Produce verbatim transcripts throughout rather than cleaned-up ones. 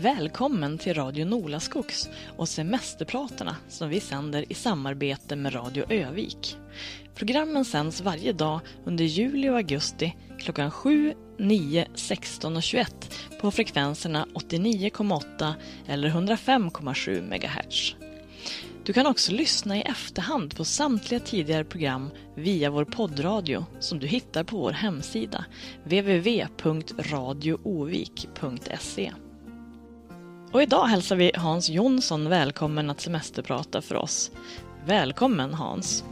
Välkommen till Radio Nolaskogs och semesterpratarna som vi sänder i samarbete med Radio Övik. Programmen sänds varje dag under juli och augusti klockan sju, nio, sexton och tjugoett på frekvenserna åttionio komma åtta eller hundrafem komma sju megahertz. Du kan också lyssna i efterhand på samtliga tidigare program via vår poddradio som du hittar på vår hemsida w w w punkt radio ovik punkt se. Och idag hälsar vi Hans Jonsson välkommen att semesterprata för oss. Välkommen Hans!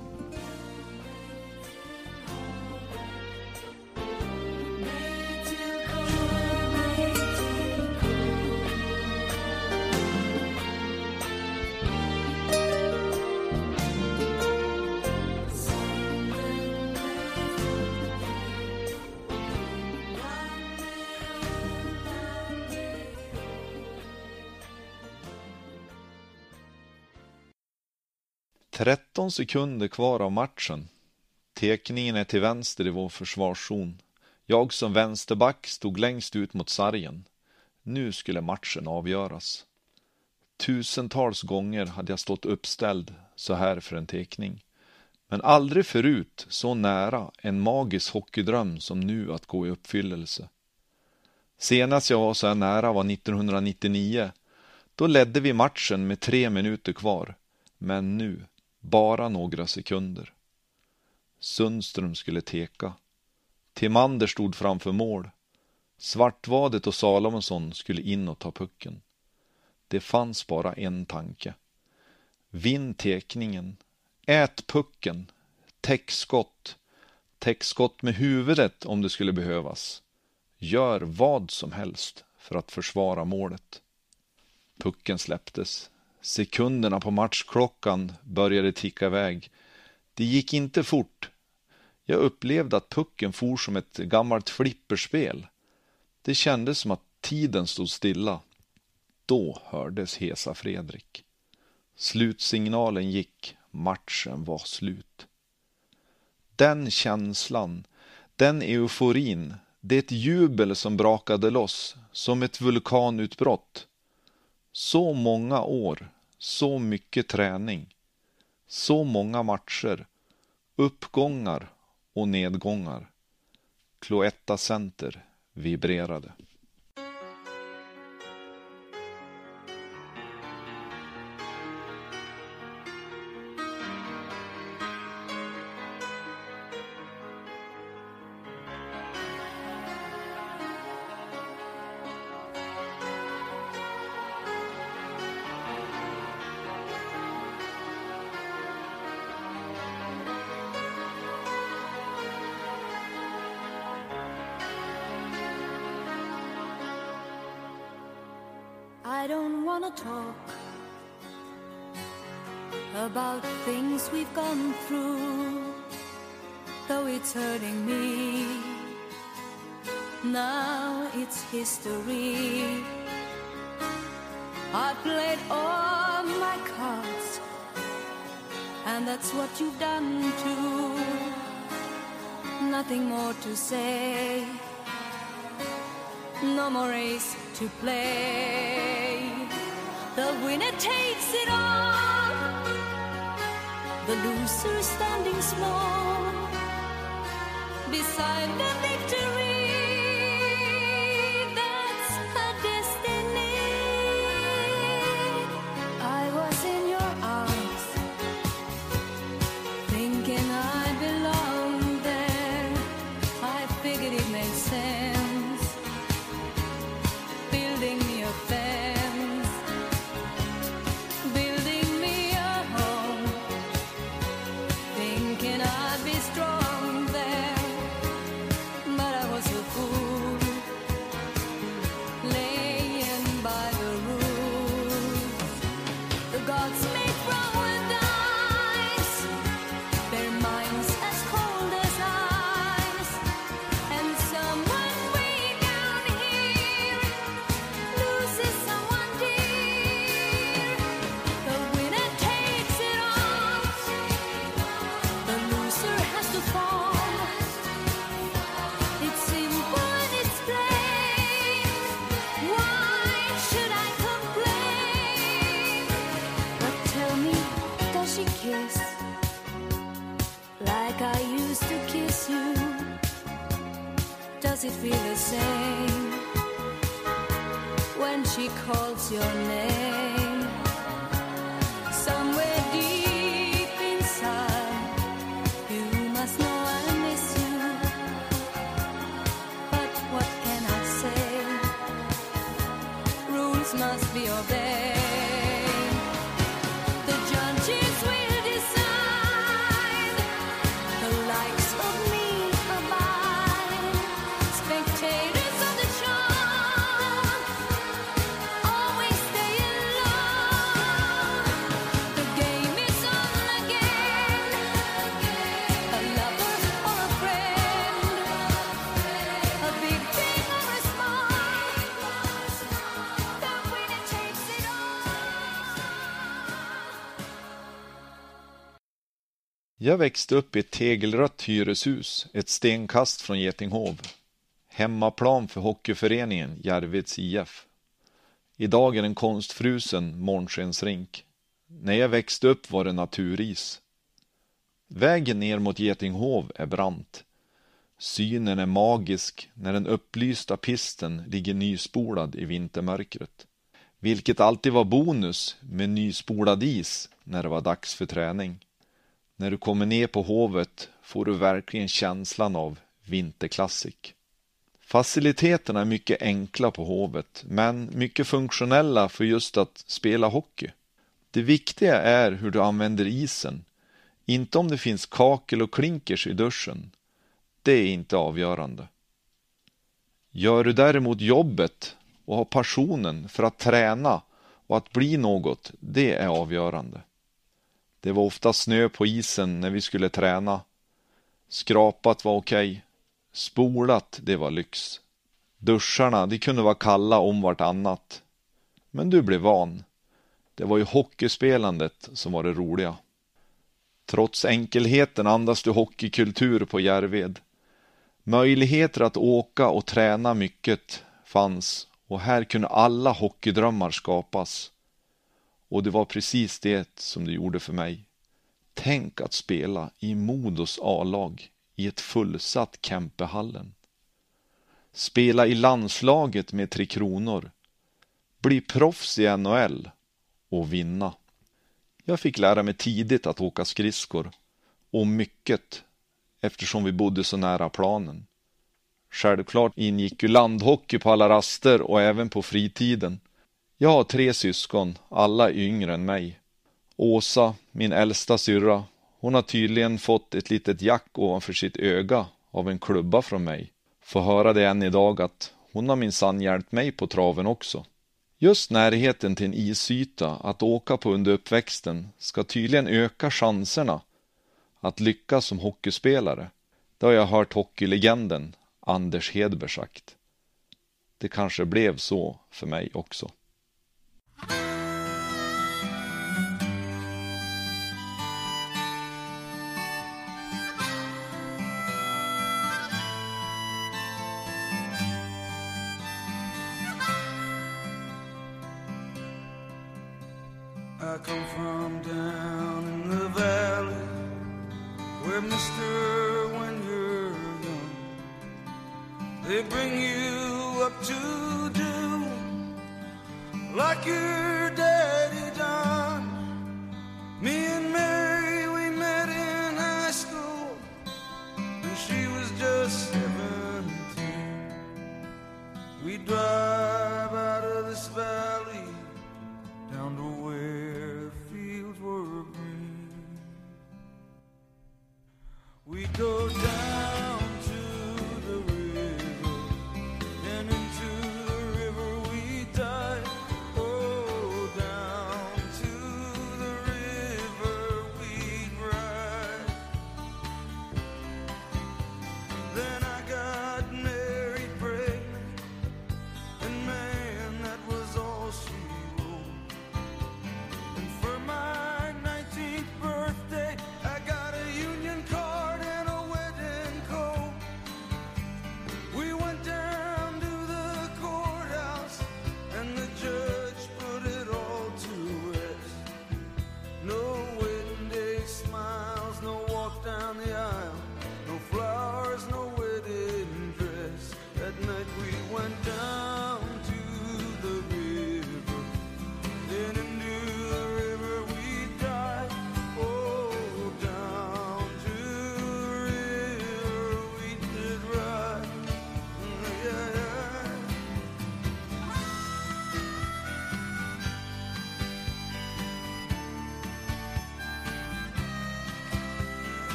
tretton sekunder kvar av matchen. Tekningen är till vänster i vår försvarszon. Jag som vänsterback stod längst ut mot sargen. Nu skulle matchen avgöras. Tusentals gånger hade jag stått uppställd så här för en tekning. Men aldrig förut så nära en magisk hockeydröm som nu att gå i uppfyllelse. Senast jag var så här nära var nittonhundranittionio. Då ledde vi matchen med tre minuter kvar. Men nu bara några sekunder. Sundström skulle teka. Timander stod framför mål. Svartvadet och Salomonsson skulle in och ta pucken. Det fanns bara en tanke. Vinn tekningen. Ät pucken. Täck skott. Täck skott med huvudet om det skulle behövas. Gör vad som helst för att försvara målet. Pucken släpptes. Sekunderna på matchklockan började ticka iväg. Det gick inte fort. Jag upplevde att pucken for som ett gammalt flipperspel. Det kändes som att tiden stod stilla. Då hördes hesa Fredrik. Slutsignalen gick. Matchen var slut. Den känslan, den euforin, det är ett jubel som brakade loss som ett vulkanutbrott. Så många år, så mycket träning, så många matcher, uppgångar och nedgångar. Cloetta Center vibrerade. I don't wanna talk about things we've gone through, though it's hurting me. Now it's history. I played all my cards, and that's what you've done too. Nothing more to say, no more race to play. The winner takes it all, the loser standing small beside the victory. That's her destiny. I was in your arms, thinking I belonged there. I figured it made sense, building me a fence, building me a home, thinking I'd be strong there. But I was a fool, laying by the rules. The gods make wrong with eyes, their minds as cold as ice, and someone way down here loses someone dear. The winner takes it all, the loser has to fall. It's simple and it's plain. Why should I Does it feel the same when she calls your name? Somewhere deep inside, you must know I miss you. But what can I say? Rules must be obeyed. The judges will decide the likes of me or mine. Spectators of the show always stay in love. The game is on again. A lover or a friend, a big thing or a small, the winner takes it all. Jag växte upp i ett tegelrött hyreshus, ett stenkast från Getinghov. Hemmaplan för hockeyföreningen Järveds I F. Idag är den konstfrusen morgonskensrink. När jag växte upp var det naturis. Vägen ner mot Getinghov är brant. Synen är magisk när den upplysta pisten ligger nyspolad i vintermörkret. Vilket alltid var bonus med nyspolad is när det var dags för träning. När du kommer ner på hovet får du verkligen känslan av vinterklassik. Faciliteterna är mycket enkla på hovet, men mycket funktionella för just att spela hockey. Det viktiga är hur du använder isen, inte om det finns kakel och klinkers i duschen. Det är inte avgörande. Gör du däremot jobbet och har passionen för att träna och att bli något, det är avgörande. Det var ofta snö på isen när vi skulle träna. Skrapat var okej. Spolat, det var lyx. Duscharna, de kunde vara kalla om vartannat. Men du blev van. Det var ju hockeyspelandet som var det roliga. Trots enkelheten andas du hockeykultur på Järved. Möjligheter att åka och träna mycket fanns, och här kunde alla hockeydrömmar skapas. Och det var precis det som det gjorde för mig. Tänk att spela i Modos A-lag i ett fullsatt Kempehallen. Spela i landslaget med Tre Kronor. Bli proffs i N H L och vinna. Jag fick lära mig tidigt att åka skridskor, och mycket eftersom vi bodde så nära planen. Självklart ingick ju landhockey på alla raster och även på fritiden. Jag har tre syskon, alla yngre än mig. Åsa, min äldsta syrra, hon har tydligen fått ett litet jack ovanför sitt öga av en klubba från mig. Får höra det än idag att hon har minsann hjälpt mig på traven också. Just närheten till en isyta att åka på under uppväxten ska tydligen öka chanserna att lyckas som hockeyspelare. Det har jag hört hockeylegenden Anders Hedberg sagt. Det kanske blev så för mig också. I come from down in the valley where mister when you're young they bring you up to do like your daddy done. Me and Mary, we met in high school and she was just seventeen. We drive out of this valley down to where fields were green. We go down to the river, and into the river we dive. Oh,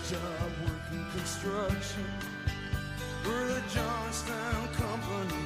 job working construction for the Johnstown Company.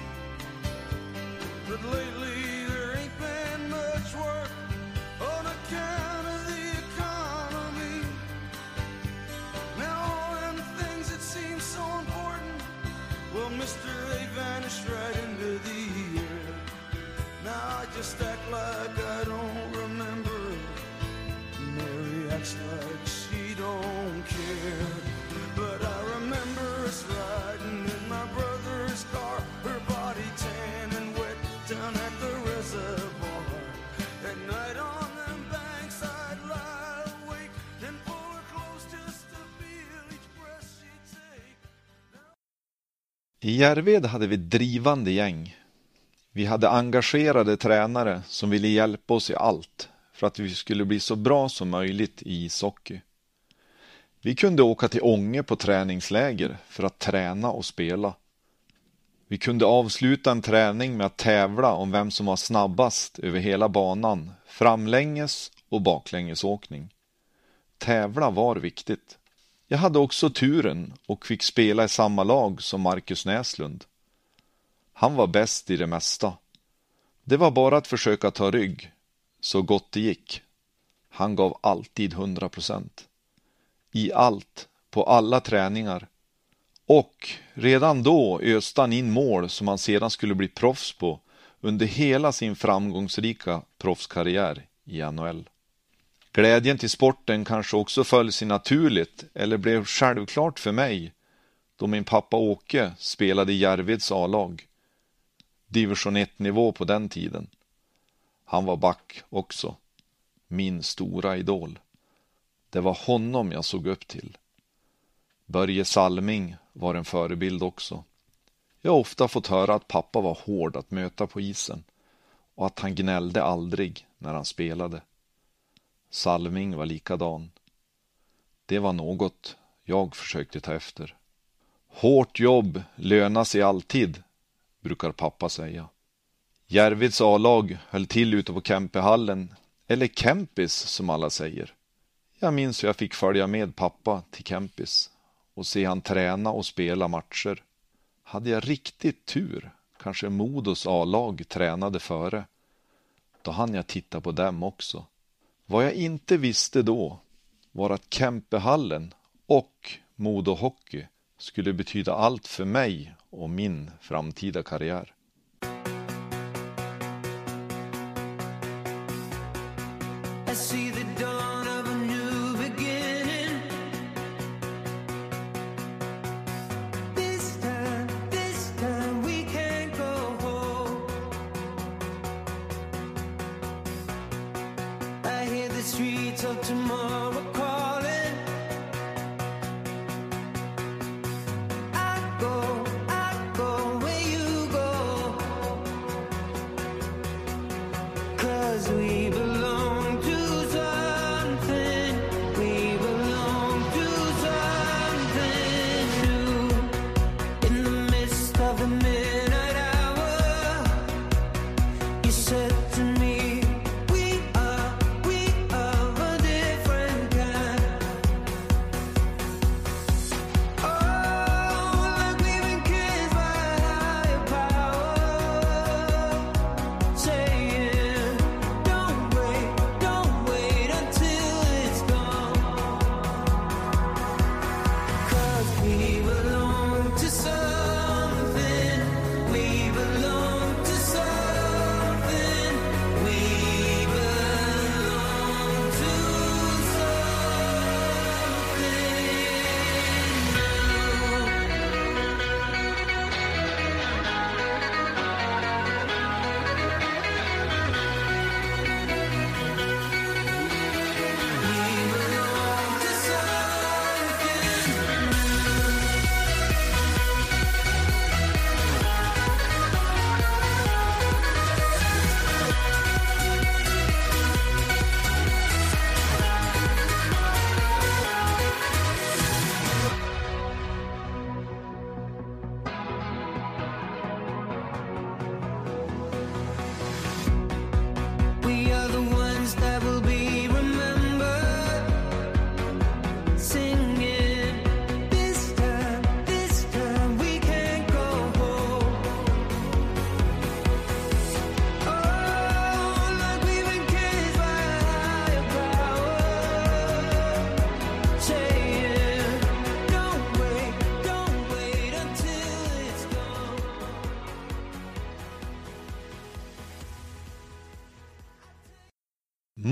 But lately there ain't been much work on account of the economy. Now all them things that seem so important, well, mister, they vanished right into the air. Now I just act like I don't remember. Mary acts like she don't care. But I remember us riding in my brother's car, her body tan and wet down at the reservoir. At night on them banks I'd lie awake and pull her close just to feel each breath she'd take. I Järved hade vi drivande gäng. Vi hade engagerade tränare som ville hjälpa oss i allt för att vi skulle bli så bra som möjligt i ishockey. Vi kunde åka till Ånge på träningsläger för att träna och spela. Vi kunde avsluta en träning med att tävla om vem som var snabbast över hela banan, framlänges och baklängesåkning. Tävla var viktigt. Jag hade också turen och fick spela i samma lag som Marcus Näslund. Han var bäst i det mesta. Det var bara att försöka ta rygg, så gott det gick. Han gav alltid hundra procent. I allt, på alla träningar. Och redan då öste han in mål som han sedan skulle bli proffs på under hela sin framgångsrika proffskarriär i N H L. Glädjen till sporten kanske också föll sig naturligt eller blev självklart för mig då min pappa Åke spelade i Järveds A-lag. Division ett-nivå på den tiden. Han var back också. Min stora idol. Det var honom jag såg upp till. Börje Salming var en förebild också. Jag har ofta fått höra att pappa var hård att möta på isen och att han gnällde aldrig när han spelade. Salming var likadan. Det var något jag försökte ta efter. Hårt jobb lönar sig alltid, brukar pappa säga. Järveds A-lag höll till ute på Kempehallen, eller Kempis som alla säger. Jag minns hur jag fick följa med pappa till Kempis och se han träna och spela matcher. Hade jag riktigt tur, kanske Modos A-lag tränade före. Då hann jag titta på dem också. Vad jag inte visste då var att Kempehallen och Modo Hockey skulle betyda allt för mig och min framtida karriär. I see the dawn of a new beginning. This time, this time we can't go home. I hear the streets of tomorrow calling. I go, I go where you go. 'Cause we belong to something. We belong to something new. In the midst of the midnight hour, you said to me, we are, we are a different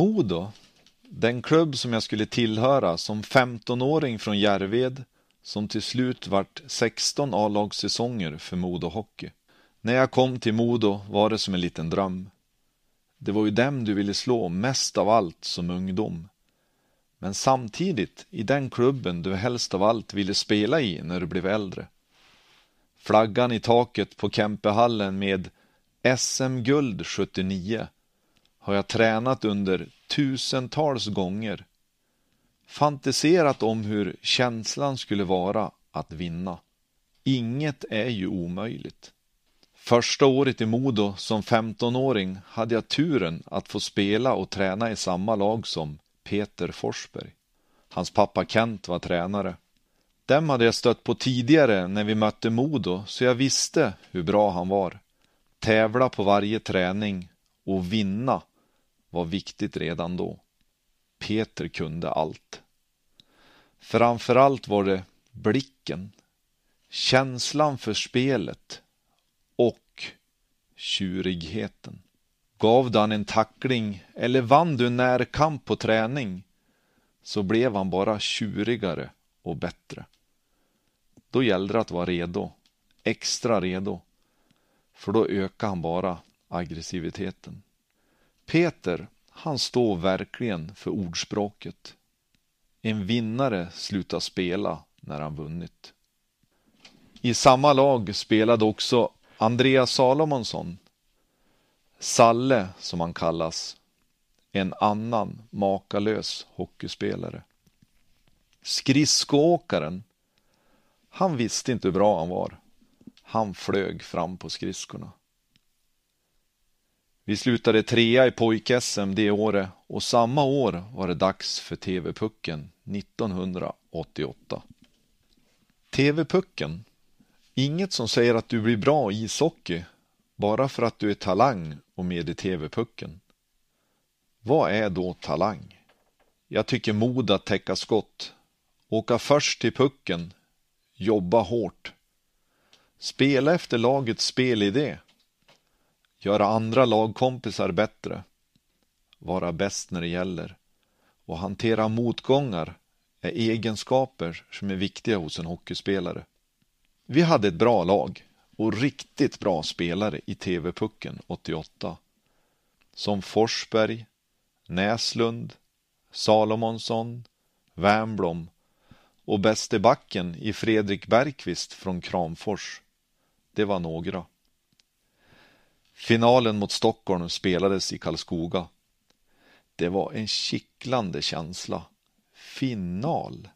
Modo, den klubb som jag skulle tillhöra som femtonåring från Järved, som till slut vart sexton A-lagssäsonger för Modo Hockey. När jag kom till Modo var det som en liten dröm. Det var ju dem du ville slå mest av allt som ungdom. Men samtidigt i den klubben du helst av allt ville spela i när du blev äldre. Flaggan i taket på Kempehallen med S M-guld sjuttionio har jag tränat under tusentals gånger. Fantiserat om hur känslan skulle vara att vinna. Inget är ju omöjligt. Första året i Modo som femtonåring hade jag turen att få spela och träna i samma lag som Peter Forsberg. Hans pappa Kent var tränare. Dem hade jag stött på tidigare när vi mötte Modo, så jag visste hur bra han var. Tävla på varje träning och vinna var viktigt redan då. Peter kunde allt. Framförallt var det blicken, känslan för spelet och tjurigheten. Gav du han en tackling eller vann du närkamp på träning, så blev han bara tjurigare och bättre. Då gällde det att vara redo, extra redo, för då ökar han bara aggressiviteten. Peter, han står verkligen för ordspråket. En vinnare slutar spela när han vunnit. I samma lag spelade också Andreas Salomonsson, Salle som han kallas, en annan makalös hockeyspelare. Skridskoåkaren, han visste inte hur bra han var. Han flög fram på skridskorna. Vi slutade trea i pojk-S M det året och samma år var det dags för T V-pucken nittonhundraåttioåtta. T V-pucken, inget som säger att du blir bra i ishockey bara för att du är talang och med i T V-pucken. Vad är då talang? Jag tycker mod att täcka skott, åka först till pucken, jobba hårt, spela efter lagets spelidé, göra andra lagkompisar bättre, vara bäst när det gäller och hantera motgångar är egenskaper som är viktiga hos en hockeyspelare. Vi hade ett bra lag och riktigt bra spelare i T V-pucken åttioåtta som Forsberg, Näslund, Salomonsson, Wernbloom och bäste backen i Fredrik Bergqvist från Kramfors. Det var några. Finalen mot Stockholm spelades i Karlskoga. Det var en kittlande känsla. Final.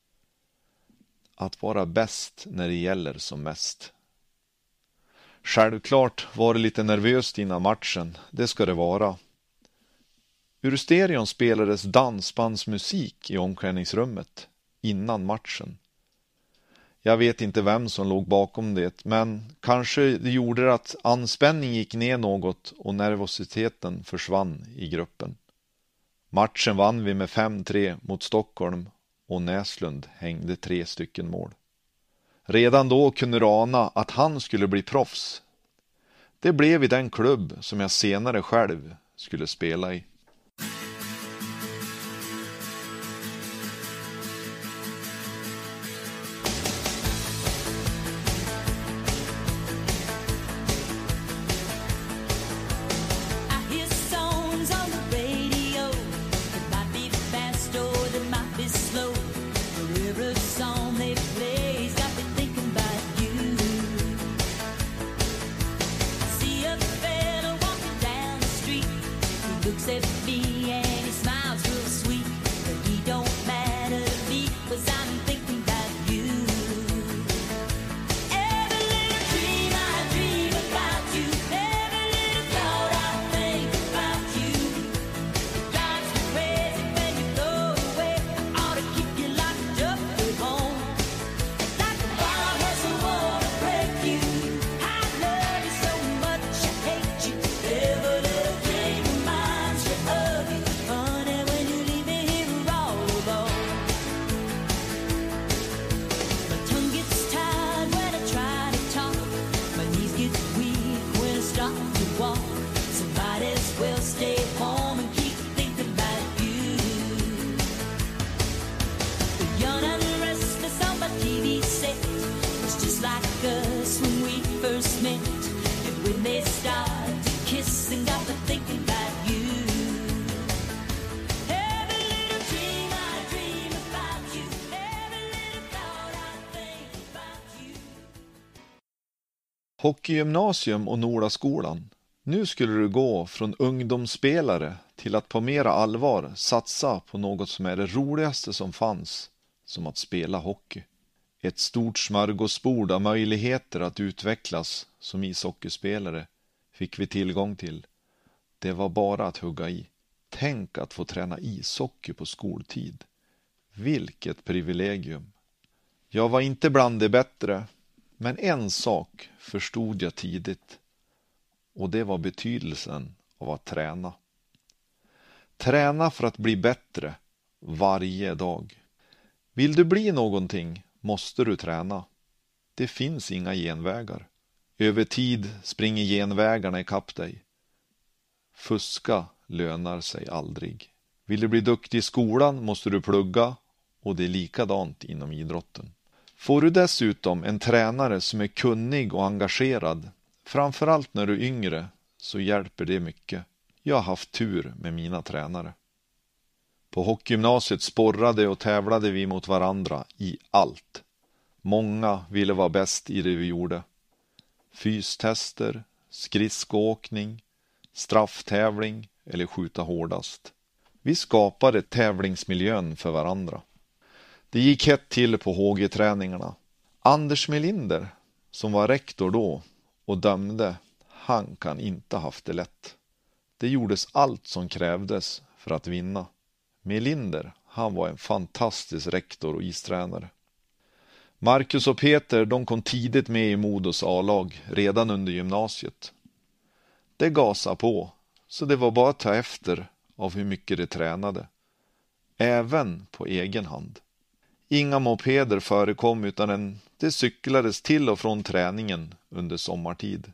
Att vara bäst när det gäller som mest. Självklart var det lite nervöst innan matchen. Det ska det vara. Ur stereon spelades dansbandsmusik i omklädningsrummet innan matchen. Jag vet inte vem som låg bakom det, men kanske det gjorde att anspänning gick ner något och nervositeten försvann i gruppen. Matchen vann vi med fem tre mot Stockholm och Näslund hängde tre stycken mål. Redan då kunde du ana att han skulle bli proffs. Det blev i den klubb som jag senare själv skulle spela i. Looks at Hockeygymnasium och Nolaskolan. Nu skulle du gå från ungdomsspelare till att på mera allvar satsa på något som är det roligaste som fanns, som att spela hockey. Ett stort smörgåsbord av möjligheter att utvecklas som ishockeyspelare fick vi tillgång till. Det var bara att hugga i. Tänk att få träna ishockey på skoltid. Vilket privilegium. Jag var inte bland det bättre, men en sak förstod jag tidigt. Och det var betydelsen av att träna. Träna för att bli bättre varje dag. Vill du bli någonting måste du träna. Det finns inga genvägar. Över tid springer genvägarna ikapp dig. Fuska lönar sig aldrig. Vill du bli duktig i skolan måste du plugga, och det är likadant inom idrotten. Får du dessutom en tränare som är kunnig och engagerad, framförallt när du är yngre, så hjälper det mycket. Jag har haft tur med mina tränare. På hockeygymnasiet sporrade och tävlade vi mot varandra i allt. Många ville vara bäst i det vi gjorde. Fystester, skridskoåkning, strafftävling eller skjuta hårdast. Vi skapade tävlingsmiljön för varandra. Det gick hett till på H G-träningarna. Anders Melinder, som var rektor då och dömde, han kan inte haft det lätt. Det gjordes allt som krävdes för att vinna. Melinder, han var en fantastisk rektor och istränare. Marcus och Peter, de kom tidigt med i Modos A-lag redan under gymnasiet. Det gasade på, så det var bara att ta efter av hur mycket de tränade. Även på egen hand. Inga mopeder förekom, utan en, det cyklades till och från träningen under sommartid.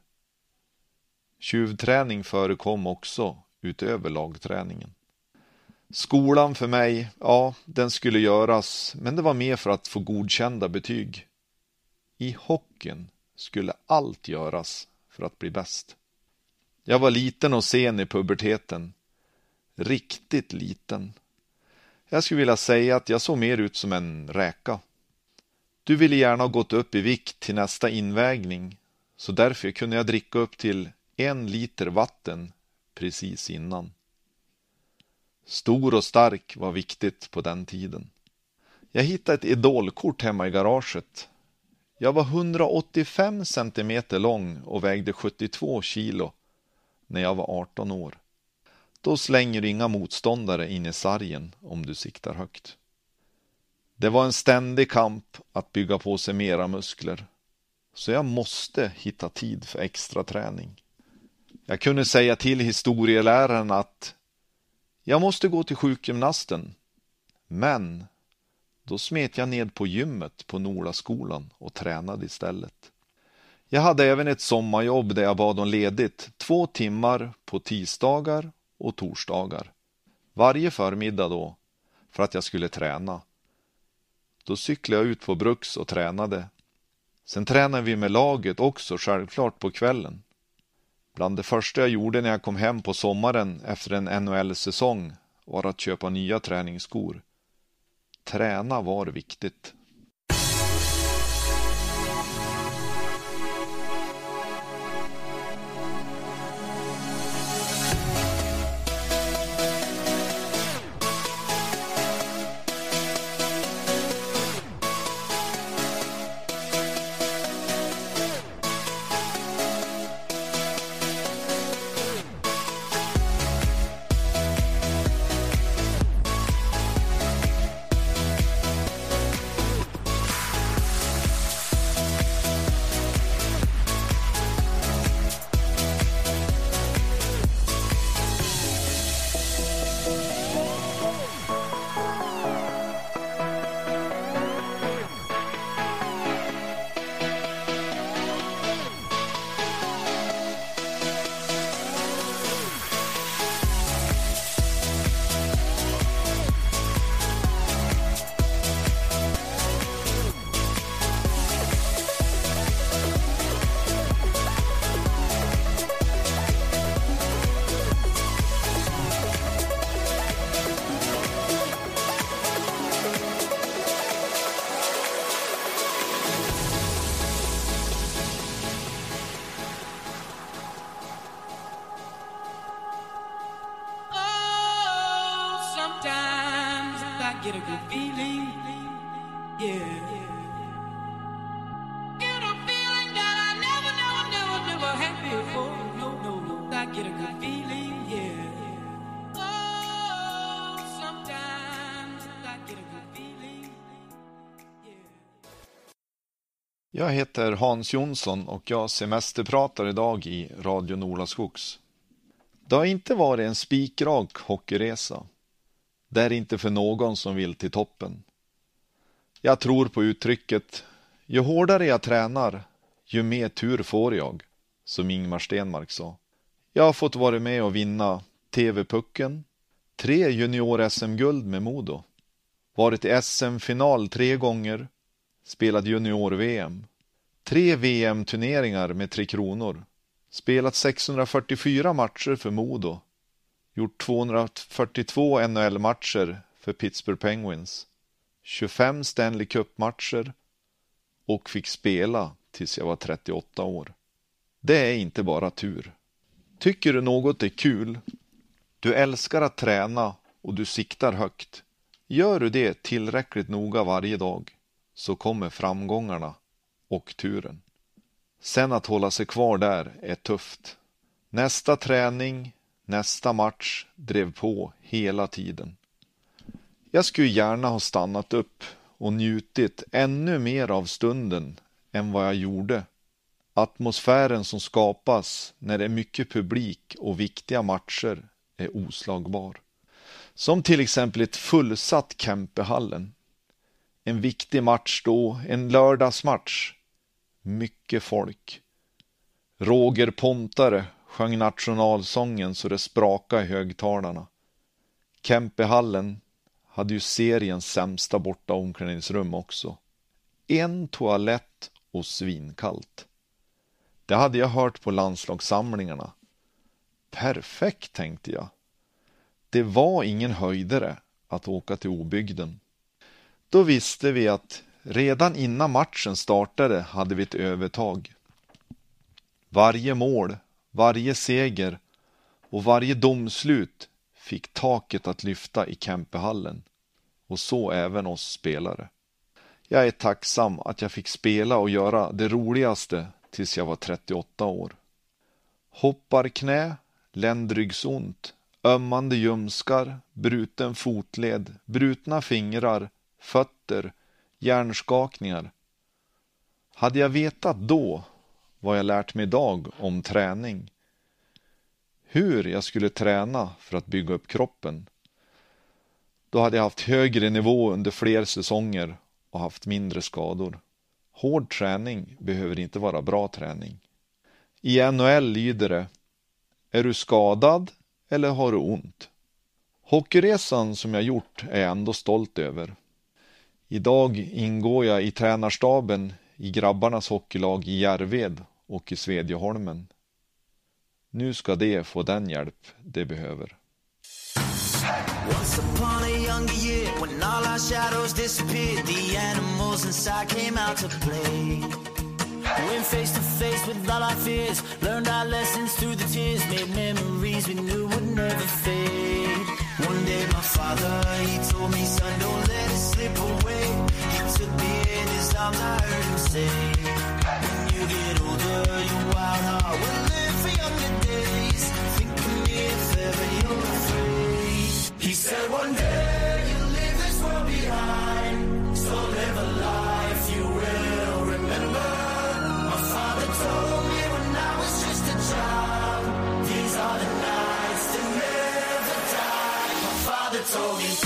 Tjuvträning förekom också utöver lagträningen. Skolan för mig, ja, den skulle göras, men det var mer för att få godkända betyg. I hockeyn skulle allt göras för att bli bäst. Jag var liten och sen i puberteten. Riktigt liten. Jag skulle vilja säga att jag såg mer ut som en räka. Du ville gärna ha gått upp i vikt till nästa invägning, så därför kunde jag dricka upp till en liter vatten precis innan. Stor och stark var viktigt på den tiden. Jag hittade ett idolkort hemma i garaget. Jag var hundraåttiofem centimeter lång och vägde sjuttiotvå kilo när jag var arton år. Då slänger du inga motståndare in i sargen om du siktar högt. Det var en ständig kamp att bygga på sig mera muskler. Så jag måste hitta tid för extra träning. Jag kunde säga till historieläraren att jag måste gå till sjukgymnasten. Men då smet jag ned på gymmet på Nolaskolan och tränade istället. Jag hade även ett sommarjobb där jag bad om ledigt två timmar på tisdagar och torsdagar. Varje förmiddag då, för att jag skulle träna. Då cyklade jag ut på Bruks och tränade. Sen tränade vi med laget också, självklart på kvällen. Bland det första jag gjorde när jag kom hem på sommaren efter en N H L-säsong var att köpa nya träningsskor. Träna var viktigt. yeah. Get a feeling that I never, never, never, never had before. No, no, no, I get a good feeling, yeah. Oh, sometimes I get a good feeling, yeah. Jag heter Hans Jonsson och jag semesterpratar idag i Radio Nolaskogs. Det har inte varit en spikrak hockeyresa. Det är inte för någon som vill till toppen. Jag tror på uttrycket, ju hårdare jag tränar, ju mer tur får jag, som Ingmar Stenmark sa. Jag har fått vara med och vinna T V-pucken, tre junior-S M-guld med Modo, varit i S M-final tre gånger, spelat junior-V M, tre V M-turneringar med Tre Kronor, spelat sexhundrafyrtiofyra matcher för Modo, gjort tvåhundrafyrtiotvå N H L-matcher för Pittsburgh Penguins, tjugofem Stanley Cup-matcher och fick spela tills jag var trettioåtta år. Det är inte bara tur. Tycker du något är kul, du älskar att träna och du siktar högt, gör du det tillräckligt noga varje dag så kommer framgångarna och turen. Sen att hålla sig kvar där är tufft. Nästa träning, nästa match drev på hela tiden. Jag skulle gärna ha stannat upp och njutit ännu mer av stunden än vad jag gjorde. Atmosfären som skapas när det är mycket publik och viktiga matcher är oslagbar. Som till exempel ett fullsatt Kempehallen. En viktig match då, en lördagsmatch. Mycket folk. Roger Pontare sjöng nationalsången så det sprakade i högtalarna. Kempehallen hade ju seriens sämsta borta omklädningsrum också. En toalett och svinkallt. Det hade jag hört på landslagssamlingarna. Perfekt, tänkte jag. Det var ingen höjdare att åka till obygden. Då visste vi att redan innan matchen startade hade vi ett övertag. Varje mål, varje seger och varje domslut fick taket att lyfta i Kempehallen. Och så även oss spelare. Jag är tacksam att jag fick spela och göra det roligaste tills jag var trettioåtta år. Hoppar knä, ländryggsont, ömmande ljumskar, bruten fotled, brutna fingrar, fötter, hjärnskakningar. Hade jag vetat då vad jag lärt mig idag om träning, hur jag skulle träna för att bygga upp kroppen, då hade jag haft högre nivå under fler säsonger och haft mindre skador. Hård träning behöver inte vara bra träning. I N H L lyder det: är du skadad eller har du ont? Hockeyresan som jag gjort är jag ändå stolt över. Idag ingår jag i tränarstaben i grabbarnas hockeylag i Järved och i Svedjeholmen. Nu ska det få den hjälp det behöver. Once upon a younger year, when all our shadows disappeared, the animals inside came out to play. Went face to face with all our fears, learned our lessons through the tears, made memories we knew would never fade. One day my father, he told me, son, don't let it slip away. He took me in his arms, I heard him say, when you get older, your wild heart will live for younger days. Think of me if ever you're afraid. He said one day you'll leave this world behind, so live a life you will remember. My father told me when I was just a child, these are the nights that never die. My father told me.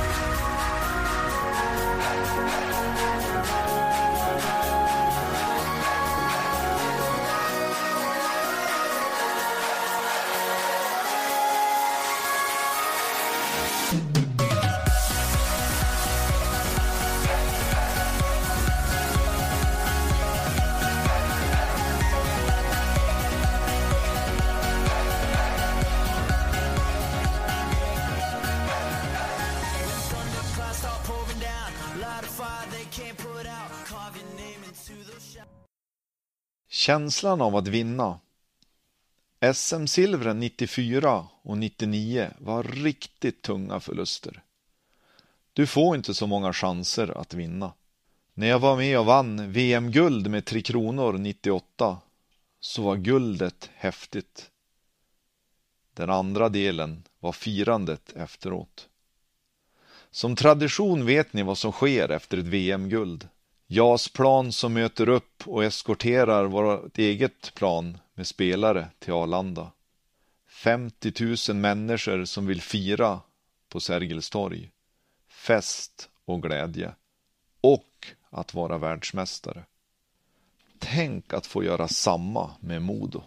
Känslan av att vinna. S M-silvren nittiofyra och nittionio var riktigt tunga förluster. Du får inte så många chanser att vinna. När jag var med och vann V M-guld med Tre Kronor nittioåtta så var guldet häftigt. Den andra delen var firandet efteråt. Som tradition vet ni vad som sker efter ett V M-guld. JAS-plan som möter upp och eskorterar vårt eget plan med spelare till Arlanda. femtio tusen människor som vill fira på Sergels torg. Fest och glädje. Och att vara världsmästare. Tänk att få göra samma med Modo.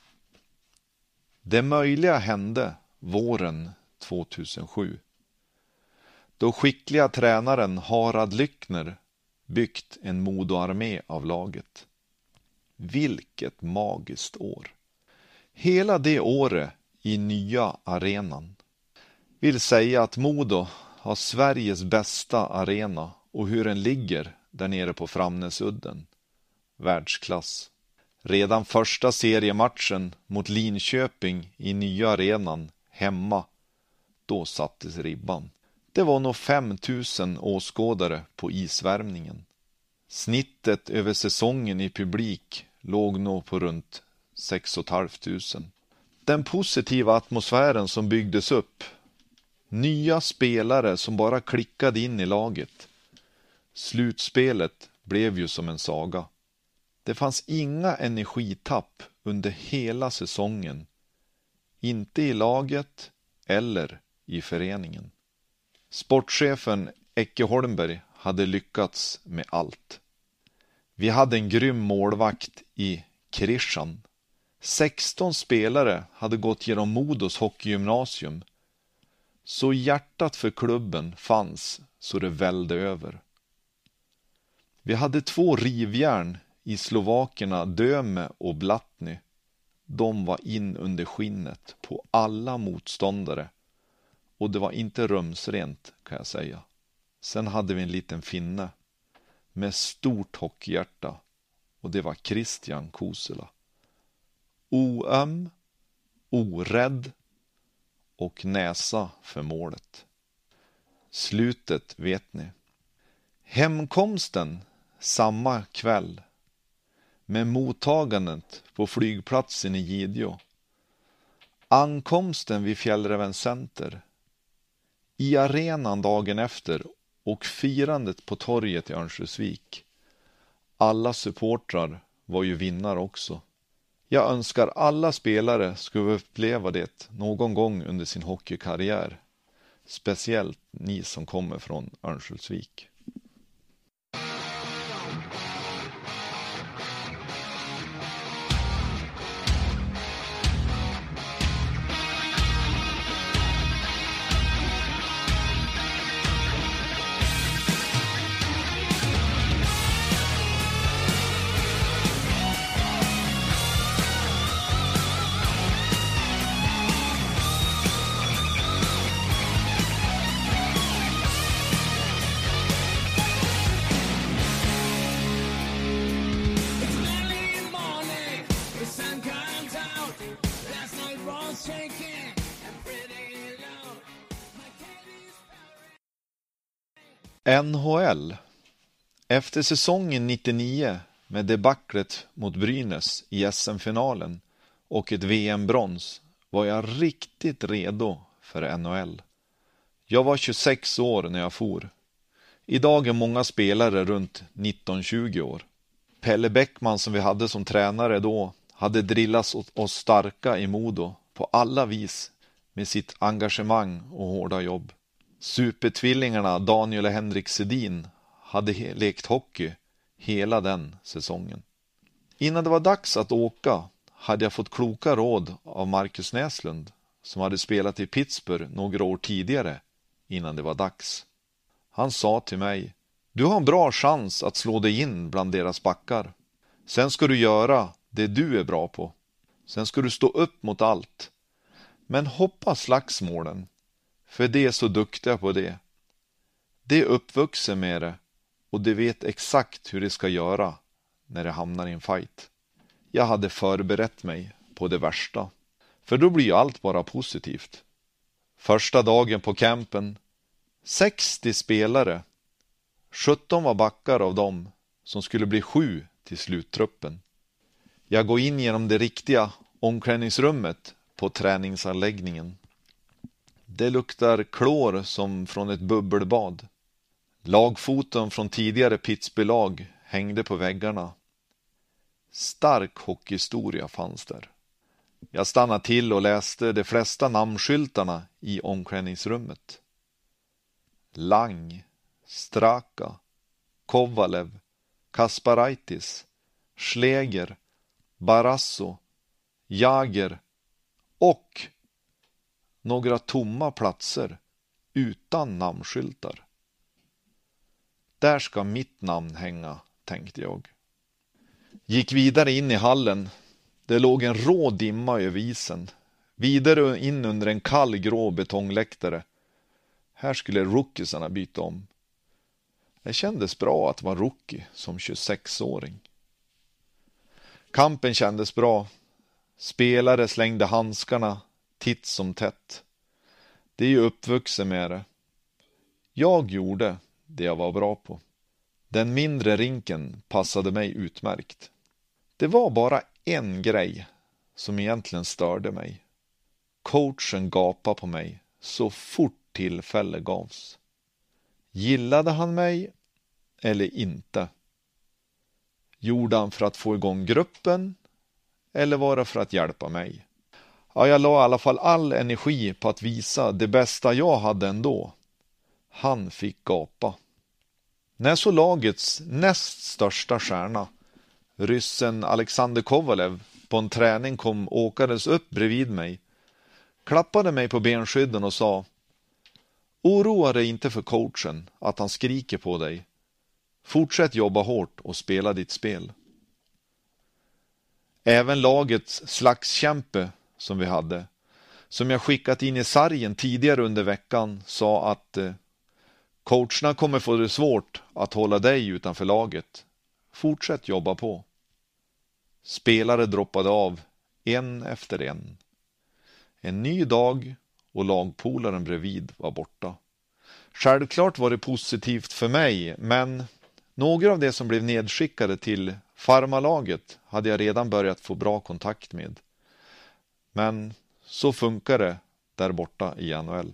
Det möjliga hände våren tvåtusensju. Då skickliga tränaren Harald Lyckner byggt en Modo-armé av laget. Vilket magiskt år. Hela det året i nya arenan. Vill säga att Modo har Sveriges bästa arena och hur den ligger där nere på Framnäsudden. Världsklass. Redan första seriematchen mot Linköping i nya arenan hemma, då sattes ribban. Det var nog fem tusen åskådare på isvärmningen. Snittet över säsongen i publik låg nog på runt sex och ett halvt tusen. Den positiva atmosfären som byggdes upp. Nya spelare som bara klickade in i laget. Slutspelet blev ju som en saga. Det fanns inga energitapp under hela säsongen. Inte i laget eller i föreningen. Sportchefen Ecke Holmberg hade lyckats med allt. Vi hade en grym målvakt i Krishan. sexton spelare hade gått genom Modos hockeygymnasium. Så hjärtat för klubben fanns så det vällde över. Vi hade två rivjärn i slovakerna Döme och Blatny. De var in under skinnet på alla motståndare. Och det var inte rumsrent, kan jag säga. Sen hade vi en liten finne med stort hockeyhjärta. Och det var Christian Kosela. Oöm, orädd och näsa för målet. Slutet vet ni. Hemkomsten samma kväll med mottagandet på flygplatsen i Gideå. Ankomsten vid Fjällräven Center. I arenan dagen efter och firandet på torget i Örnsköldsvik. Alla supportrar var ju vinnare också. Jag önskar alla spelare skulle uppleva det någon gång under sin hockeykarriär. Speciellt ni som kommer från Örnsköldsvik. N H L. Efter säsongen nittionio med debaclet mot Brynäs i S M-finalen och ett V M-brons var jag riktigt redo för N H L. Jag var tjugosex år när jag for. Idag är många spelare runt nitton tjugo år. Pelle Bäckman som vi hade som tränare då hade drillats oss starka i Modo på alla vis med sitt engagemang och hårda jobb. Supertvillingarna Daniel och Henrik Sedin hade he- lekt hockey hela den säsongen. Innan det var dags att åka hade jag fått kloka råd av Marcus Näslund som hade spelat i Pittsburgh några år tidigare innan det var dags. Han sa till mig: du har en bra chans att slå dig in bland deras backar. Sen ska du göra det du är bra på. Sen ska du stå upp mot allt. Men hoppa slagsmålen. För det är så duktiga på det. Det är uppvuxen med det. Och det vet exakt hur det ska göra när det hamnar i en fight. Jag hade förberett mig på det värsta. För då blir ju allt bara positivt. Första dagen på campen. sextio spelare. sjutton var backar av dem som skulle bli sju till sluttruppen. Jag går in genom det riktiga omklädningsrummet på träningsanläggningen. Det luktar klor som från ett bubbelbad. Lagfoton från tidigare Pittsburgh-lag hängde på väggarna. Stark hockeyhistoria fanns där. Jag stannade till och läste de flesta namnskyltarna i omklädningsrummet. Lang, Straka, Kovalev, Kasparaitis, Schläger, Barrasso, Jager och några tomma platser utan namnskyltar. Där ska mitt namn hänga, tänkte jag. Gick vidare in i hallen. Det låg en rå dimma över isen. Vidare in under en kall grå betongläktare. Här skulle rookiesarna byta om. Det kändes bra att vara rookie som tjugosexåring. Kampen kändes bra. Spelare slängde handskarna titt som tätt. Det är ju uppvuxen med det. Jag gjorde det jag var bra på. Den mindre rinken passade mig utmärkt. Det var bara en grej som egentligen störde mig. Coachen gapade på mig så fort tillfälle gavs. Gillade han mig eller inte? Gjorde han för att få igång gruppen eller var det för att hjälpa mig? Ja, jag la i alla fall all energi på att visa det bästa jag hade ändå. Han fick gapa. När så lagets näst största stjärna, ryssen Alexander Kovalev, på en träning kom åkades upp bredvid mig, klappade mig på benskydden och sa: oroa dig inte för coachen att han skriker på dig. Fortsätt jobba hårt och spela ditt spel. Även lagets slagskämpe som vi hade, som jag skickat in i sargen tidigare under veckan, sa att eh, coacherna kommer få det svårt att hålla dig utanför laget. Fortsätt jobba på. Spelare droppade av, en efter en. En ny dag och lagpolaren bredvid var borta. Självklart var det positivt för mig, men några av de som blev nedskickade till farmalaget hade jag redan börjat få bra kontakt med. Men så funkar det där borta i N H L.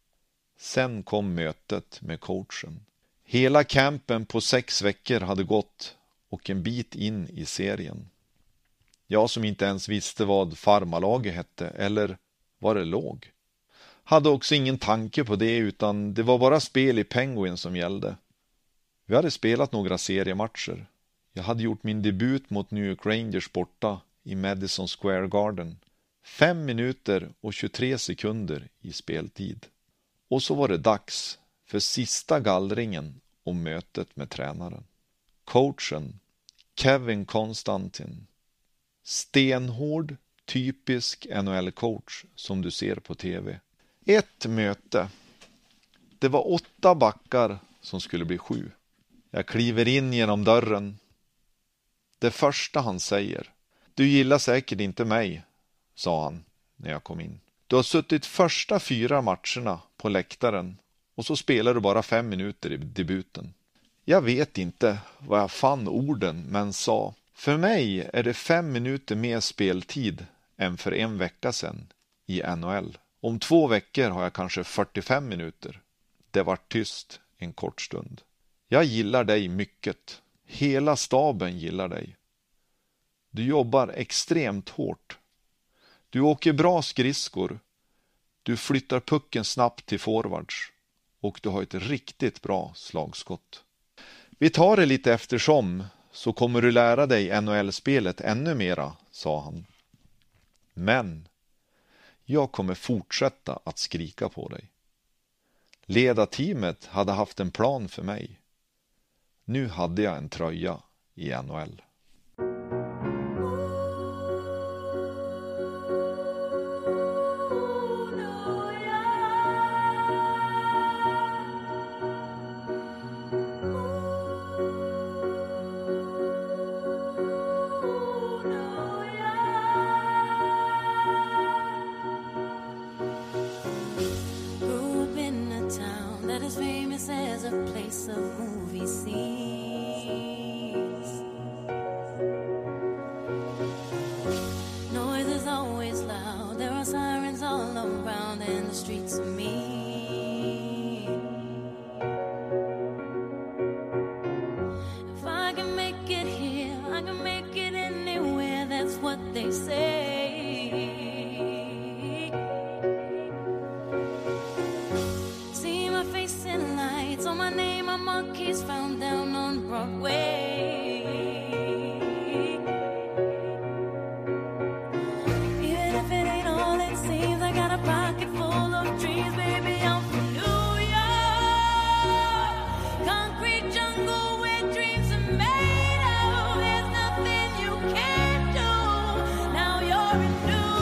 Sen kom mötet med coachen. Hela campen på sex veckor hade gått och en bit in i serien. Jag som inte ens visste vad farmalaget hette eller var det låg. Hade också ingen tanke på det, utan det var bara spel i Penguin som gällde. Vi hade spelat några seriematcher. Jag hade gjort min debut mot New York Rangers borta i Madison Square Garden. Fem minuter och tjugotre sekunder i speltid. Och så var det dags för sista gallringen om mötet med tränaren. Coachen, Kevin Konstantin. Stenhård, typisk N H L-coach som du ser på tv. Ett möte. Det var åtta backar som skulle bli sju. Jag kliver in genom dörren. Det första han säger: du gillar säkert inte mig, sa han när jag kom in. Du har suttit första fyra matcherna på läktaren och så spelar du bara fem minuter i debuten. Jag vet inte vad jag fann orden, men sa: för mig är det fem minuter mer speltid än för en vecka sedan i N H L. Om två veckor har jag kanske fyrtiofem minuter. Det var tyst en kort stund. Jag gillar dig mycket. Hela staben gillar dig. Du jobbar extremt hårt. Du åker bra skridskor. Du flyttar pucken snabbt till forwards. Och du har ett riktigt bra slagskott. Vi tar det lite eftersom, så kommer du lära dig N H L-spelet ännu mera, sa han. Men jag kommer fortsätta att skrika på dig. Ledarteamet hade haft en plan för mig. Nu hade jag en tröja i N H L. they say. See my face in lights, on my name a monkey's found down on Broadway. Even if it ain't all it seems, I got a pocket full of dreams, baby, I'm from New York. Concrete jungle where dreams are made of. There's nothing you can't do. Now you're in New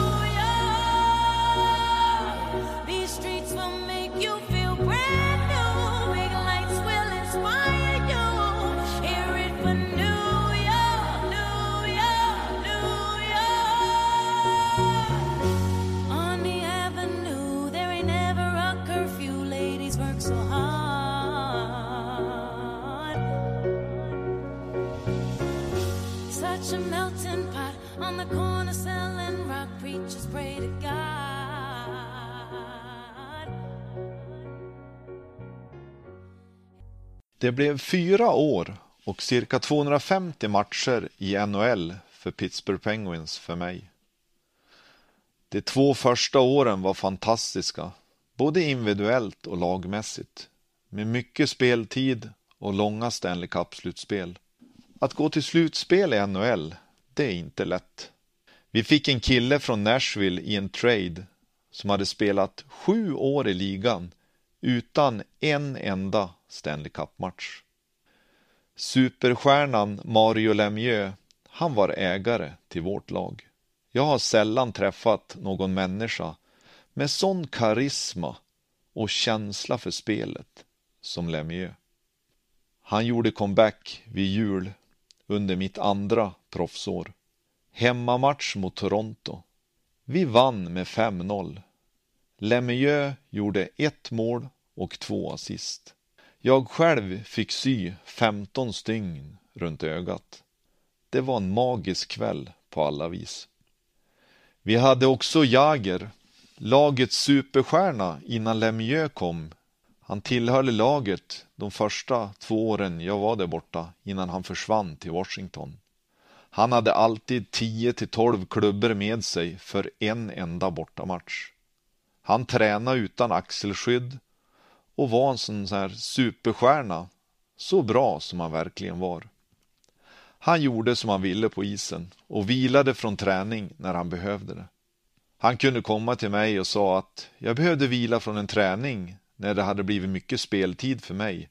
York. These streets will make you feel brand new. Big lights will inspire you. Hear it for New York, New York, New York. On the avenue, there ain't never a curfew. Ladies work so hard. Such a melting pot on the corner selling rock. Preachers pray to God. Det blev fyra år och cirka tvåhundrafemtio matcher i N H L för Pittsburgh Penguins för mig. De två första åren var fantastiska, både individuellt och lagmässigt, med mycket speltid och långa Stanley Cup-slutspel. Att gå till slutspel i N H L, det är inte lätt. Vi fick en kille från Nashville i en trade som hade spelat sju år i ligan utan en enda Stanley Cup-match. Superstjärnan Mario Lemieux, han var ägare till vårt lag. Jag har sällan träffat någon människa med sån karisma och känsla för spelet som Lemieux. Han gjorde comeback vid jul under mitt andra proffsår. Hemmamatch mot Toronto. Vi vann med fem noll. Lemieux gjorde ett mål och två assist. Jag själv fick sy femton stygn runt ögat. Det var en magisk kväll på alla vis. Vi hade också Jagr, lagets superstjärna innan Lemieux kom. Han tillhörde laget de första två åren jag var där borta innan han försvann till Washington. Han hade alltid tio till tolv klubbor med sig för en enda bortamatch. Han tränade utan axelskydd och var en sån här superstjärna, så bra som han verkligen var. Han gjorde som han ville på isen och vilade från träning när han behövde det. Han kunde komma till mig och sa att jag behövde vila från en träning när det hade blivit mycket speltid för mig.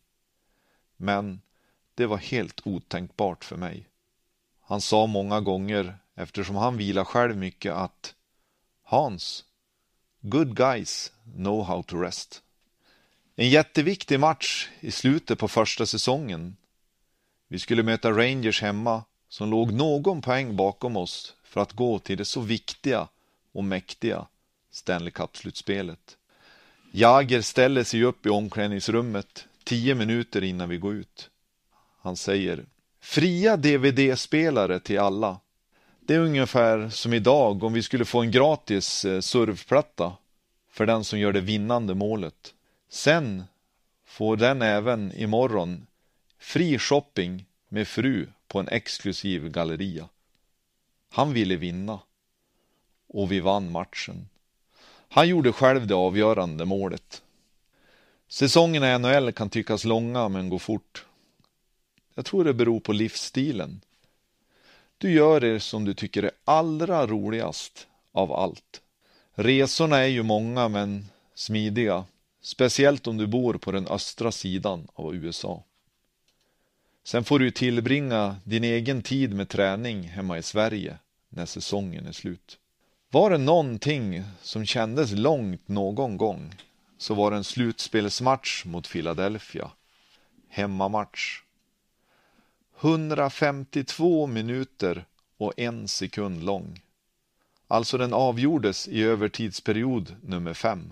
Men det var helt otänkbart för mig. Han sa många gånger, eftersom han vilar själv mycket, att Hans, good guys know how to rest. En jätteviktig match i slutet på första säsongen. Vi skulle möta Rangers hemma som låg någon poäng bakom oss för att gå till det så viktiga och mäktiga Stanley Cup-slutspelet. Jagr ställer sig upp i omklädningsrummet tio minuter innan vi går ut. Han säger: fria D V D-spelare till alla. Det är ungefär som idag om vi skulle få en gratis surfplatta för den som gör det vinnande målet. Sen får den även imorgon fri shopping med fru på en exklusiv galleria. Han ville vinna. Och vi vann matchen. Han gjorde själv det avgörande målet. Säsongen i N H L kan tyckas långa men går fort. Jag tror det beror på livsstilen. Du gör det som du tycker är allra roligast av allt. Resorna är ju många men smidiga. Speciellt om du bor på den östra sidan av U S A. Sen får du tillbringa din egen tid med träning hemma i Sverige när säsongen är slut. Var det någonting som kändes långt någon gång, så var det en slutspelsmatch mot Philadelphia. Hemmamatch. hundrafemtiotvå minuter och en sekund lång. Alltså den avgjordes i övertidsperiod nummer fem.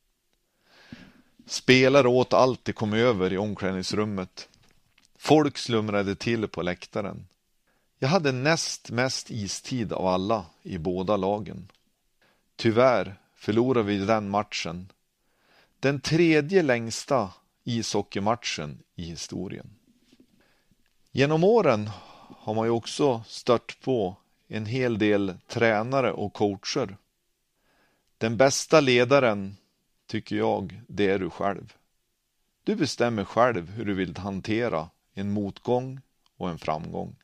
Spelare åt allt det kom över i omklädningsrummet. Folk slumrade till på läktaren. Jag hade näst mest istid av alla i båda lagen. Tyvärr förlorade vi den matchen. Den tredje längsta ishockeymatchen i historien. Genom åren har man ju också stött på en hel del tränare och coacher. Den bästa ledaren, tycker jag, det är du själv. Du bestämmer själv hur du vill hantera en motgång och en framgång.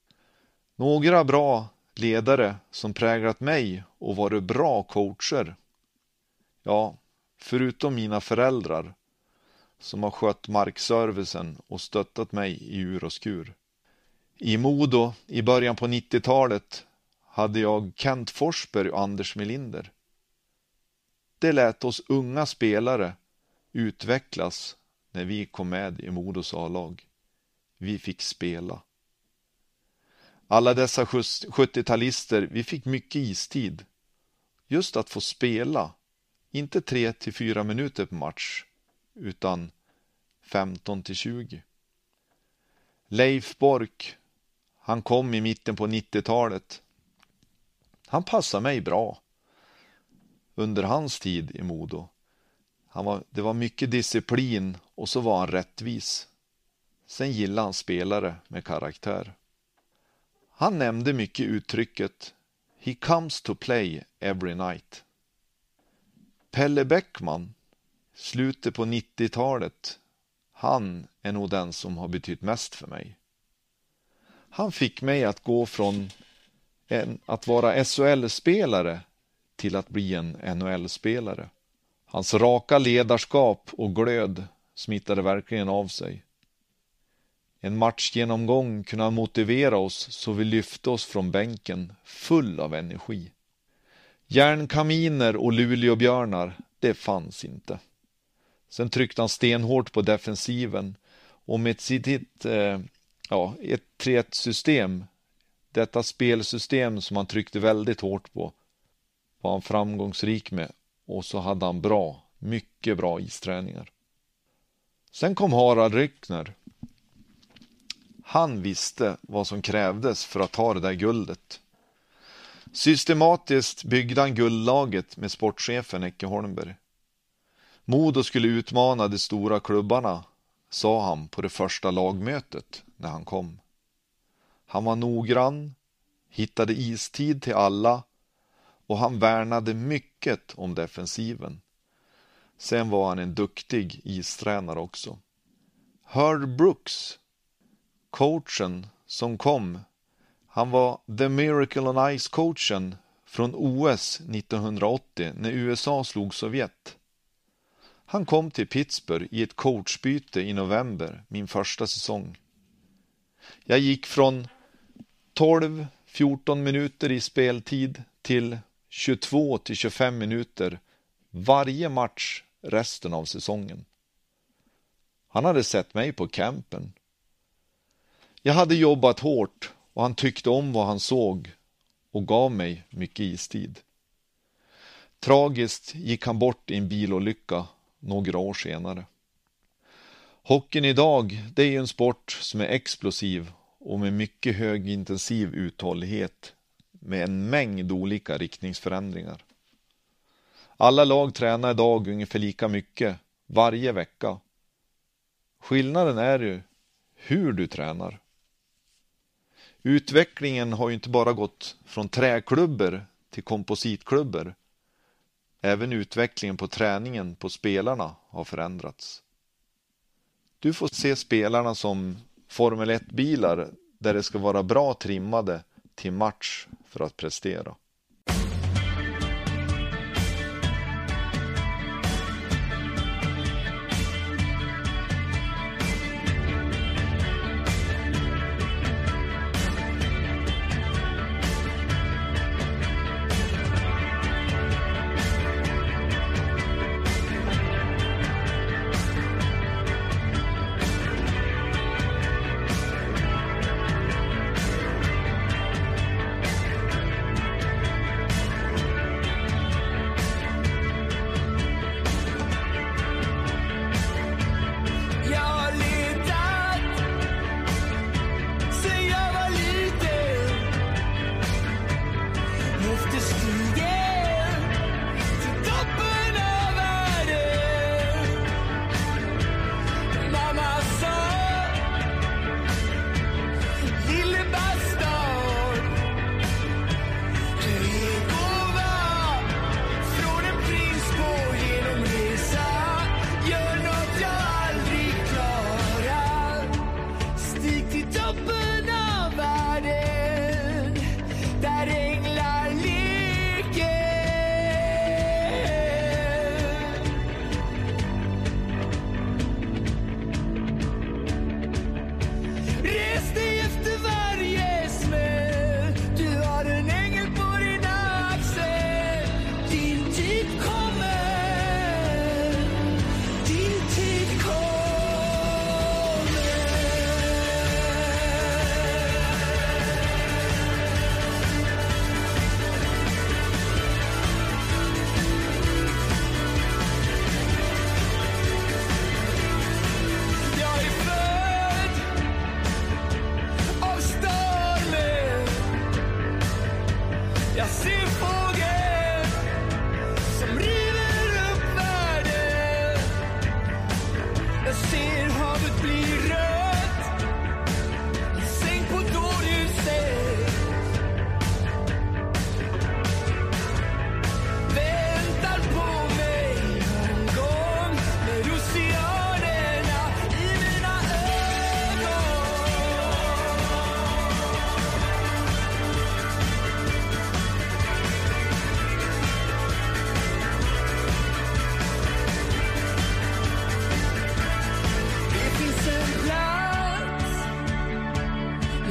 Några bra ledare som präglat mig och varit bra coacher. Ja, förutom mina föräldrar som har skött markservicen och stöttat mig i ur och skur. I Modo i början på nittiotalet hade jag Kent Forsberg och Anders Melinder. Det lät oss unga spelare utvecklas när vi kom med i Modos A-lag. Vi fick spela. Alla dessa sjuttio-talister, vi fick mycket istid. Just att få spela, inte tre till fyra minuter per match, utan femton till tjugo. Leif Bork, han kom i mitten på nittiotalet. Han passade mig bra under hans tid i Modo. Han var, det var mycket disciplin och så var han rättvis. Sen gillade han spelare med karaktär. Han nämnde mycket uttrycket "He comes to play every night". Pelle Bäckman, slutet på nittiotalet, han är nog den som har betytt mest för mig. Han fick mig att gå från en, att vara S H L-spelare till att bli en N H L-spelare. Hans raka ledarskap och glöd smittade verkligen av sig. En matchgenomgång kunde han motivera oss så vi lyfte oss från bänken full av energi. Järnkaminer och Luleåbjörnar, det fanns inte. Sen tryckte han stenhårt på defensiven och med sitt eh, ja, ett tre ett system, detta spelsystem som han tryckte väldigt hårt på, var han framgångsrik med, och så hade han bra, mycket bra isträningar. Sen kom Harald Ryckner. Han visste vad som krävdes för att ta det där guldet. Systematiskt byggde han guldlaget med sportchefen Ecke Holmberg. Modo skulle utmana de stora klubbarna, sa han på det första lagmötet när han kom. Han var noggrann, hittade istid till alla och han värnade mycket om defensiven. Sen var han en duktig istränare också. Herb Brooks, coachen som kom, han var The Miracle on Ice-coachen från O S nittonhundraåttio när U S A slog Sovjet. Han kom till Pittsburgh i ett coachbyte i november, min första säsong. Jag gick från tolv till fjorton minuter i speltid till tjugotvå till tjugofem minuter varje match resten av säsongen. Han hade sett mig på campen. Jag hade jobbat hårt och han tyckte om vad han såg och gav mig mycket istid. Tragiskt gick han bort i en bilolycka några år senare. Hockeyn idag, det är ju en sport som är explosiv och med mycket högintensiv uthållighet med en mängd olika riktningsförändringar. Alla lag tränar idag ungefär lika mycket varje vecka. Skillnaden är ju hur du tränar. Utvecklingen har ju inte bara gått från träklubbor till kompositklubbor. Även utvecklingen på träningen på spelarna har förändrats. Du får se spelarna som Formel ett-bilar där det ska vara bra trimmade till match för att prestera.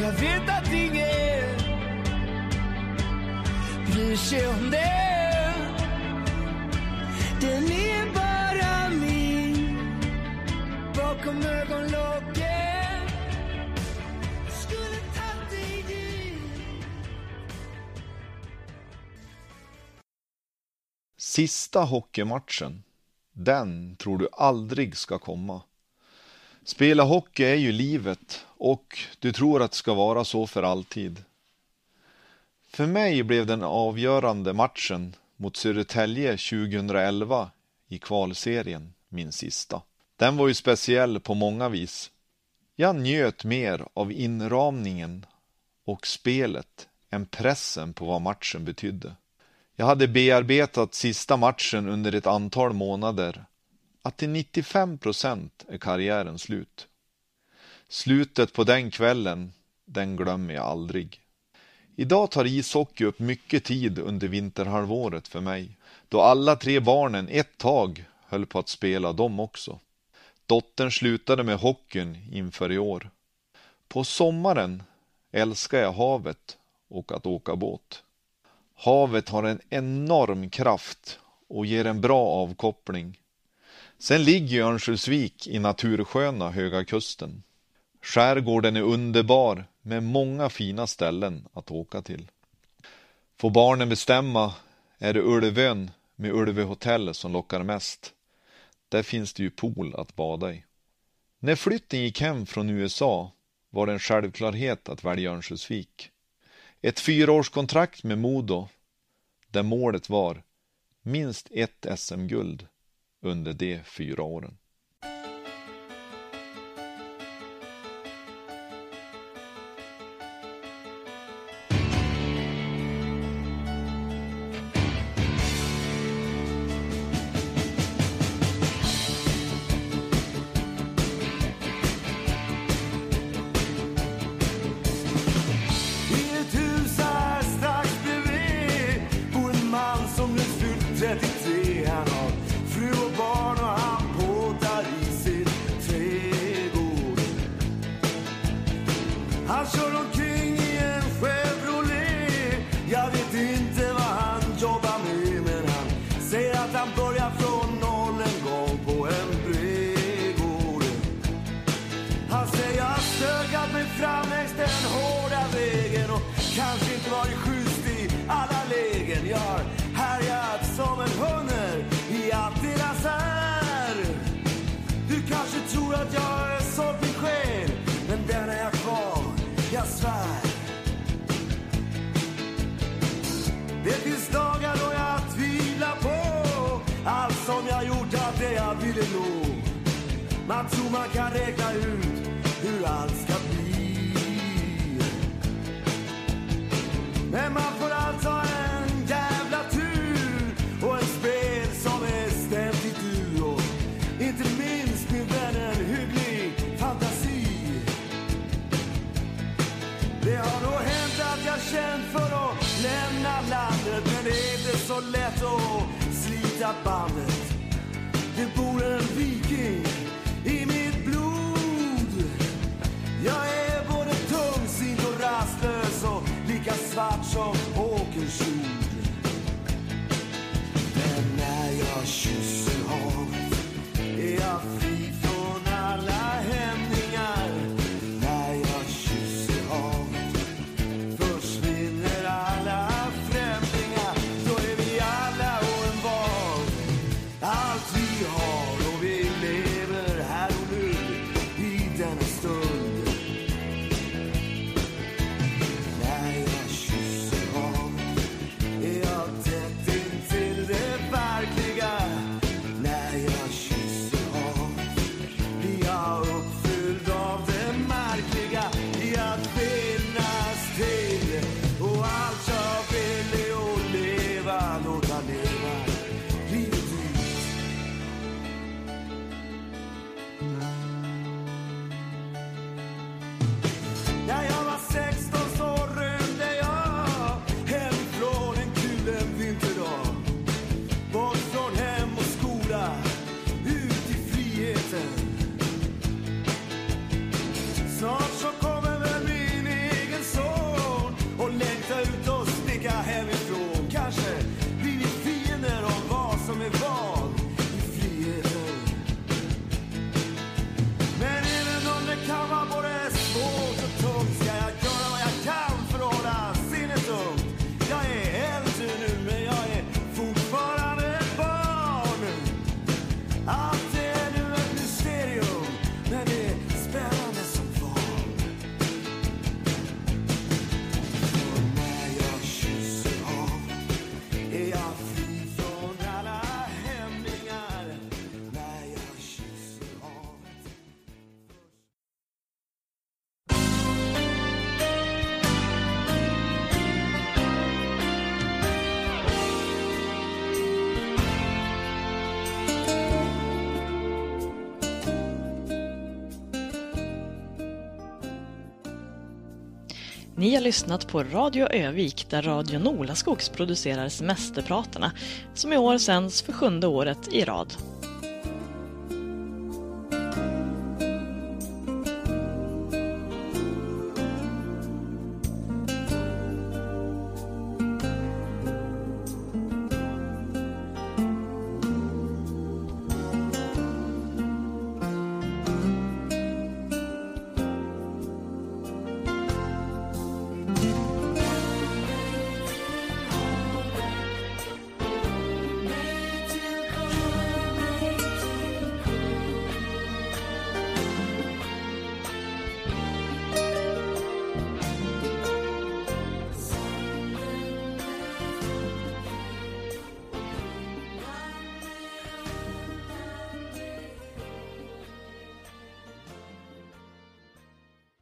Jag vet att ingen bryr sig om det. Den är bara min bakom ögonlocken. Skulle ta dig dit. Sista hockeymatchen, den tror du aldrig ska komma. Spela hockey är ju livet och du tror att det ska vara så för alltid. För mig blev den avgörande matchen mot Södertälje tjugoelva i kvalserien min sista. Den var ju speciell på många vis. Jag njöt mer av inramningen och spelet än pressen på vad matchen betydde. Jag hade bearbetat sista matchen under ett antal månader. Att till nittiofem procent är karriären slut. Slutet på den kvällen, den glömmer jag aldrig. Idag tar ishockey upp mycket tid under vinterhalvåret för mig. Då alla tre barnen ett tag höll på att spela dem också. Dottern slutade med hockeyn inför i år. På sommaren älskar jag havet och att åka båt. Havet har en enorm kraft och ger en bra avkoppling. Sen ligger Örnsköldsvik i natursköna Höga kusten. Skärgården är underbar med många fina ställen att åka till. Får barnen bestämma är det Ulvön med Ulve hotell som lockar mest. Där finns det ju pool att bada i. När flytten gick hem från U S A var det en självklarhet att välja Örnsköldsvik. Ett fyraårskontrakt med Modo där målet var minst ett S M-guld under de fyra åren. I ett hus här strax bredvid bor en man som nyss fyllt trettiotre. Han har fru och barn och han båtar i sin trädgård. Han kör omkring i en Chevrolet. Jag vet inte vad han jobbar med, men han säger att han börjar från noll en gång på en brädgård. Han säger jag har stökat mig fram längs den hårda vägen och kanske inte varit schysst i alla lägen. Jag har härjat som en hunder i allt deras är. Du kanske tror att jag är sålt min själ, men den är jag kvar, jag svär. Det finns dagar då jag tvivlar på allt som jag gjort, allt det jag ville nå. Man tror man kan räkna ut hur allt ska bli, men man får alltså en jävla tur och en spel som är ständigt du. Och inte minst min vän en hygglig fantasi. Det har nog hänt att jag känt för att lämna landet, men det är inte så lätt att slita bandet. Det bor en viking i mitt blod. Jag är både tungsint och rastlös och lika svart som åkersjord. Men när jag kysser havet är jag fri från alla hämningar. När jag kysser havet försvinner alla främlingar. Då är vi alla och en var allt vi har och vi lever Ni har lyssnat på Radio Övik där Radio Nolaskogs producerar Semesterpratarna som i år sänds för sjunde året i rad.